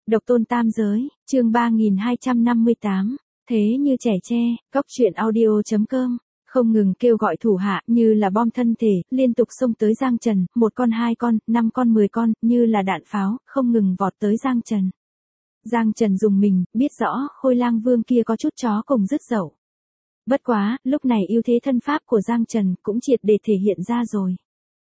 Độc tôn tam giới, chương 3258, thế như trẻ tre, góc truyện audio.com, không ngừng kêu gọi thủ hạ như là bom thân thể, liên tục xông tới Giang Trần, 1 con 2 con, 5 con 10 con, như là đạn pháo, không ngừng vọt tới Giang Trần. Giang Trần dùng mình, biết rõ, Khôi Lang Vương kia có chút chó cùng dứt dậu. Bất quá, lúc này ưu thế thân pháp của Giang Trần cũng triệt để thể hiện ra rồi.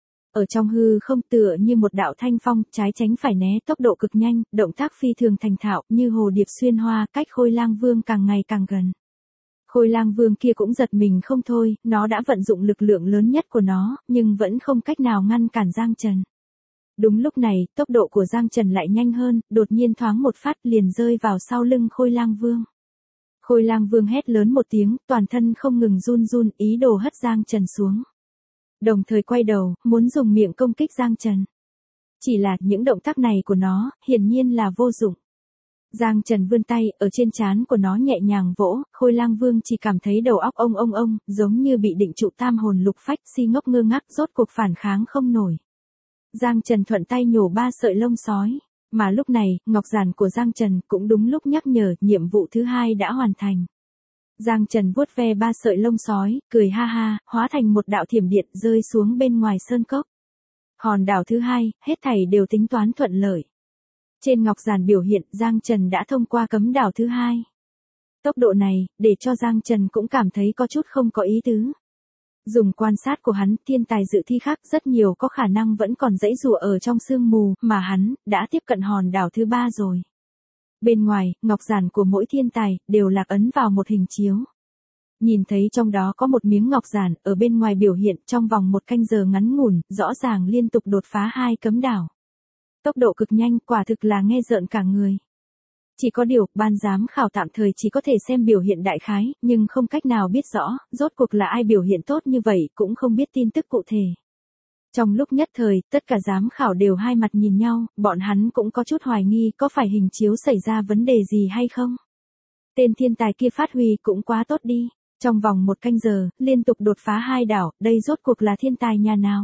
Ở trong hư không tựa như một đạo thanh phong, trái tránh phải né, tốc độ cực nhanh, động tác phi thường thành thạo, như hồ điệp xuyên hoa, cách Khôi Lang Vương càng ngày càng gần. Khôi Lang Vương kia cũng giật mình không thôi, nó đã vận dụng lực lượng lớn nhất của nó, nhưng vẫn không cách nào ngăn cản Giang Trần. Đúng lúc này, tốc độ của Giang Trần lại nhanh hơn, đột nhiên thoáng một phát liền rơi vào sau lưng Khôi Lang Vương. Khôi Lang Vương hét lớn một tiếng, toàn thân không ngừng run run, ý đồ hất Giang Trần xuống. Đồng thời quay đầu, muốn dùng miệng công kích Giang Trần. Chỉ là những động tác này của nó, hiển nhiên là vô dụng. Giang Trần vươn tay, ở trên trán của nó nhẹ nhàng vỗ, Khôi Lang Vương chỉ cảm thấy đầu óc ông, giống như bị định trụ tam hồn lục phách, si ngốc ngơ ngác, rốt cuộc phản kháng không nổi. Giang Trần thuận tay nhổ 3 sợi lông sói, mà lúc này, ngọc giản của Giang Trần cũng đúng lúc nhắc nhở, nhiệm vụ thứ 2 đã hoàn thành. Giang Trần vuốt ve 3 sợi lông sói, cười ha ha, hóa thành một đạo thiểm điện rơi xuống bên ngoài sơn cốc. Hòn đảo thứ 2, hết thảy đều tính toán thuận lợi. Trên ngọc giản biểu hiện, Giang Trần đã thông qua cấm đảo thứ 2. Tốc độ này, để cho Giang Trần cũng cảm thấy có chút không có ý tứ. Dùng quan sát của hắn, thiên tài dự thi khác rất nhiều có khả năng vẫn còn giãy giụa ở trong sương mù, mà hắn, đã tiếp cận hòn đảo thứ 3 rồi. Bên ngoài, ngọc giản của mỗi thiên tài, đều lạc ấn vào một hình chiếu. Nhìn thấy trong đó có một miếng ngọc giản, ở bên ngoài biểu hiện trong vòng 1 canh giờ ngắn ngủn, rõ ràng liên tục đột phá 2 cấm đảo. Tốc độ cực nhanh, quả thực là nghe rợn cả người. Chỉ có điều, ban giám khảo tạm thời chỉ có thể xem biểu hiện đại khái, nhưng không cách nào biết rõ, rốt cuộc là ai biểu hiện tốt như vậy, cũng không biết tin tức cụ thể. Trong lúc nhất thời, tất cả giám khảo đều hai mặt nhìn nhau, bọn hắn cũng có chút hoài nghi có phải hình chiếu xảy ra vấn đề gì hay không. Tên thiên tài kia phát huy cũng quá tốt đi, trong vòng 1 canh giờ, liên tục đột phá 2 đảo, đây rốt cuộc là thiên tài nhà nào?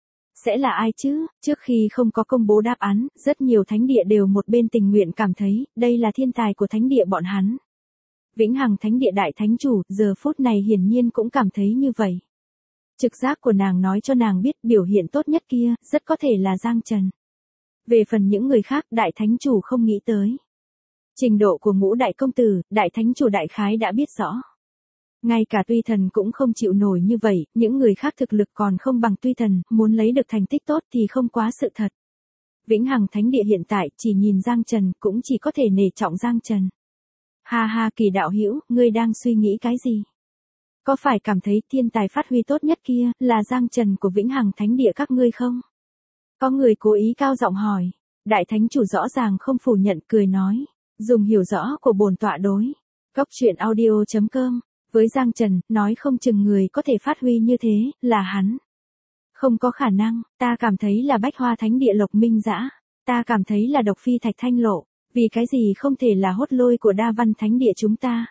Sẽ là ai chứ? Trước khi không có công bố đáp án, rất nhiều thánh địa đều một bên tình nguyện cảm thấy, đây là thiên tài của thánh địa bọn hắn. Vĩnh Hằng thánh địa đại thánh chủ, giờ phút này hiển nhiên cũng cảm thấy như vậy. Trực giác của nàng nói cho nàng biết biểu hiện tốt nhất kia, rất có thể là Giang Trần. Về phần những người khác, đại thánh chủ không nghĩ tới. Trình độ của Ngũ đại công tử, đại thánh chủ đại khái đã biết rõ. Ngay cả Tuy Thần cũng không chịu nổi như vậy, những người khác thực lực còn không bằng Tuy Thần, muốn lấy được thành tích tốt thì không quá sự thật. Vĩnh Hằng thánh địa hiện tại chỉ nhìn Giang Trần, cũng chỉ có thể nể trọng Giang Trần. Ha ha, Kỳ đạo hữu, ngươi đang suy nghĩ cái gì? Có phải cảm thấy thiên tài phát huy tốt nhất kia, là Giang Trần của Vĩnh Hằng thánh địa các ngươi không? Có người cố ý cao giọng hỏi. Đại thánh chủ rõ ràng không phủ nhận, cười nói. Dùng hiểu rõ của bổn tọa đối. Góc truyện audio.com. Với Giang Trần, nói không chừng người có thể phát huy như thế, là hắn. Không có khả năng, ta cảm thấy là Bách Hoa thánh địa Lộc Minh Dã. Ta cảm thấy là Độc Phi Thạch Thanh Lộ. Vì cái gì không thể là Hốt Lôi của Đa Văn thánh địa chúng ta?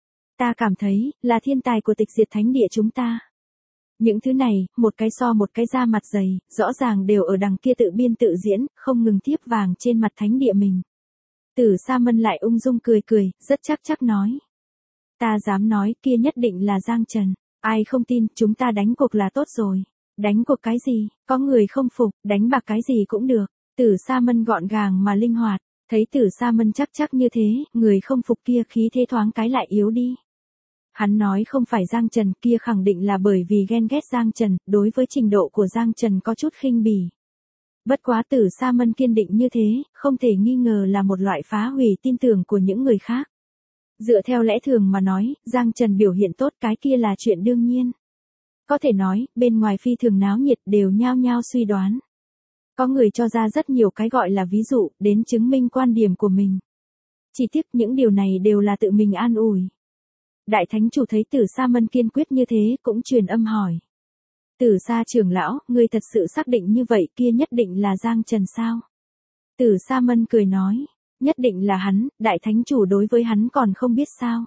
Ta cảm thấy, là thiên tài của Tịch Diệt thánh địa chúng ta. Những thứ này, một cái so một cái da mặt dày, rõ ràng đều ở đằng kia tự biên tự diễn, không ngừng tiếp vàng trên mặt thánh địa mình. Tử Sa Mân lại ung dung cười cười, rất chắc nói. Ta dám nói, kia nhất định là Giang Trần. Ai không tin, chúng ta đánh cuộc là tốt rồi. Đánh cuộc cái gì, có người không phục, đánh bạc cái gì cũng được. Tử Sa Mân gọn gàng mà linh hoạt. Thấy Tử Sa Mân chắc như thế, người không phục kia khí thế thoáng cái lại yếu đi. Hắn nói không phải Giang Trần, kia khẳng định là bởi vì ghen ghét Giang Trần, đối với trình độ của Giang Trần có chút khinh bỉ. Bất quá Tử Sa Mân kiên định như thế, không thể nghi ngờ là một loại phá hủy tin tưởng của những người khác. Dựa theo lẽ thường mà nói, Giang Trần biểu hiện tốt cái kia là chuyện đương nhiên. Có thể nói, bên ngoài phi thường náo nhiệt đều nhao nhao suy đoán. Có người cho ra rất nhiều cái gọi là ví dụ, đến chứng minh quan điểm của mình. Chỉ tiếc những điều này đều là tự mình an ủi. Đại thánh chủ thấy Tử Sa Mân kiên quyết như thế, cũng truyền âm hỏi. Tử Sa trưởng lão, ngươi thật sự xác định như vậy kia nhất định là Giang Trần sao? Tử Sa Mân cười nói. Nhất định là hắn, đại thánh chủ đối với hắn còn không biết sao.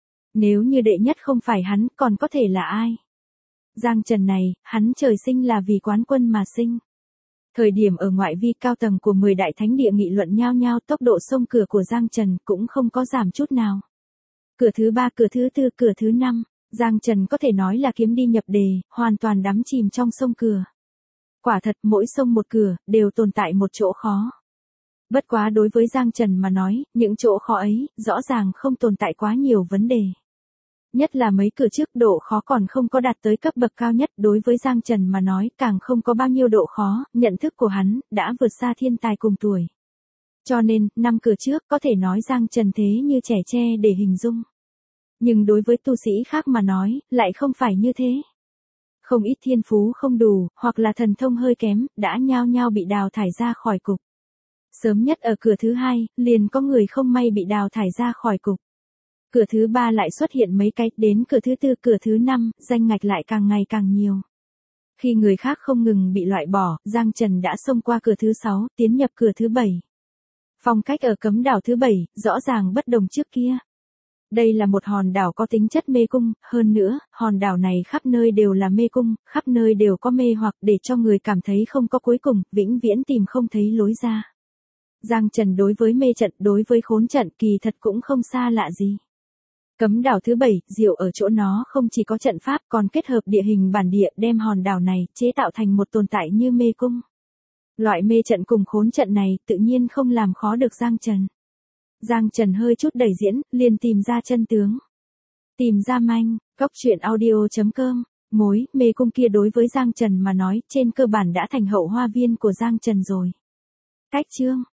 Nếu như đệ nhất không phải hắn, còn có thể là ai? Giang Trần này, hắn trời sinh là vì quán quân mà sinh. Thời điểm ở ngoại vi cao tầng của 10 đại thánh địa nghị luận nhao nhao, tốc độ xông cửa của Giang Trần cũng không có giảm chút nào. Cửa thứ 3, cửa thứ 4, cửa thứ 5, Giang Trần có thể nói là kiếm đi nhập đề, hoàn toàn đắm chìm trong sông cửa. Quả thật mỗi sông một cửa, đều tồn tại một chỗ khó. Bất quá đối với Giang Trần mà nói, những chỗ khó ấy, rõ ràng không tồn tại quá nhiều vấn đề. Nhất là mấy cửa trước độ khó còn không có đạt tới cấp bậc cao nhất, đối với Giang Trần mà nói càng không có bao nhiêu độ khó, nhận thức của hắn đã vượt xa thiên tài cùng tuổi. Cho nên, 5 cửa trước có thể nói Giang Trần thế như trẻ tre để hình dung. Nhưng đối với tu sĩ khác mà nói, lại không phải như thế. Không ít thiên phú không đủ, hoặc là thần thông hơi kém, đã nhao nhao bị đào thải ra khỏi cục. Sớm nhất ở cửa thứ 2, liền có người không may bị đào thải ra khỏi cục. Cửa thứ 3 lại xuất hiện mấy cái, đến cửa thứ 4, cửa thứ 5, danh ngạch lại càng ngày càng nhiều. Khi người khác không ngừng bị loại bỏ, Giang Trần đã xông qua cửa thứ 6, tiến nhập cửa thứ 7. Phong cách ở cấm đảo thứ 7, rõ ràng bất đồng trước kia. Đây là một hòn đảo có tính chất mê cung, hơn nữa, hòn đảo này khắp nơi đều là mê cung, khắp nơi đều có mê hoặc để cho người cảm thấy không có cuối cùng, vĩnh viễn tìm không thấy lối ra. Giang Trần đối với mê trận, đối với khốn trận kỳ thật cũng không xa lạ gì. Cấm đảo thứ 7, diệu ở chỗ nó không chỉ có trận pháp còn kết hợp địa hình bản địa đem hòn đảo này chế tạo thành một tồn tại như mê cung. Loại mê trận cùng khốn trận này tự nhiên không làm khó được Giang Trần. Giang Trần hơi chút đẩy diễn, liền tìm ra chân tướng. Tìm ra manh, coctruyện.audio.com. Mối, mê cung kia đối với Giang Trần mà nói, trên cơ bản đã thành hậu hoa viên của Giang Trần rồi. Cách chương